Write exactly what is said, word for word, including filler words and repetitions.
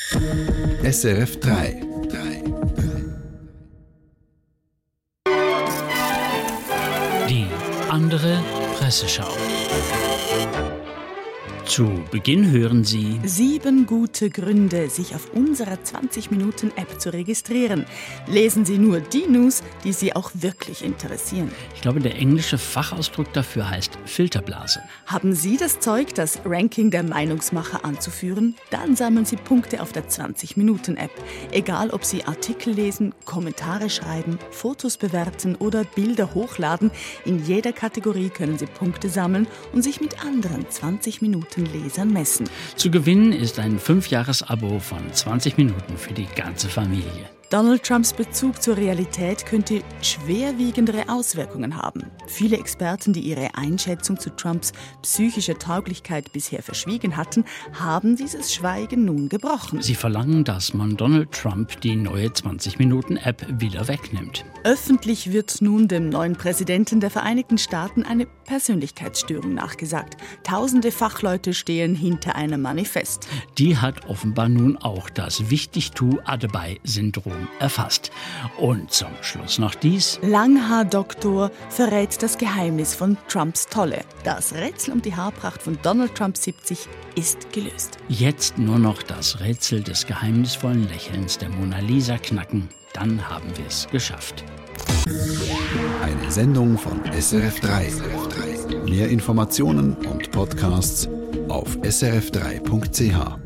S R F drei. Die andere Presseschau. Zu Beginn hören Sie Sieben gute Gründe, sich auf unserer zwanzig-Minuten-App zu registrieren. Lesen Sie nur die News, die Sie auch wirklich interessieren. Ich glaube, der englische Fachausdruck dafür heißt Filterblase. Haben Sie das Zeug, das Ranking der Meinungsmacher anzuführen? Dann sammeln Sie Punkte auf der zwanzig-Minuten-App. Egal, ob Sie Artikel lesen, Kommentare schreiben, Fotos bewerten oder Bilder hochladen, in jeder Kategorie können Sie Punkte sammeln und sich mit anderen zwanzig Minuten Lesern messen. Zu gewinnen ist ein Fünfjahres-Abo von zwanzig Minuten für die ganze Familie. Donald Trumps Bezug zur Realität könnte schwerwiegendere Auswirkungen haben. Viele Experten, die ihre Einschätzung zu Trumps psychischer Tauglichkeit bisher verschwiegen hatten, haben dieses Schweigen nun gebrochen. Sie verlangen, dass man Donald Trump die neue zwanzig-Minuten-App wieder wegnimmt. Öffentlich wird nun dem neuen Präsidenten der Vereinigten Staaten eine Persönlichkeitsstörung nachgesagt. Tausende Fachleute stehen hinter einem Manifest. Die hat offenbar nun auch das Wichtigtuch-Adebayo-Syndrom erfasst. Und zum Schluss noch dies. Langhaar-Doktor verrät das Geheimnis von Trumps Tolle. Das Rätsel um die Haarpracht von Donald Trump siebzig ist gelöst. Jetzt nur noch das Rätsel des geheimnisvollen Lächelns der Mona Lisa knacken. Dann haben wir es geschafft. Eine Sendung von S R F drei. Mehr Informationen und Podcasts auf s r f drei punkt c h.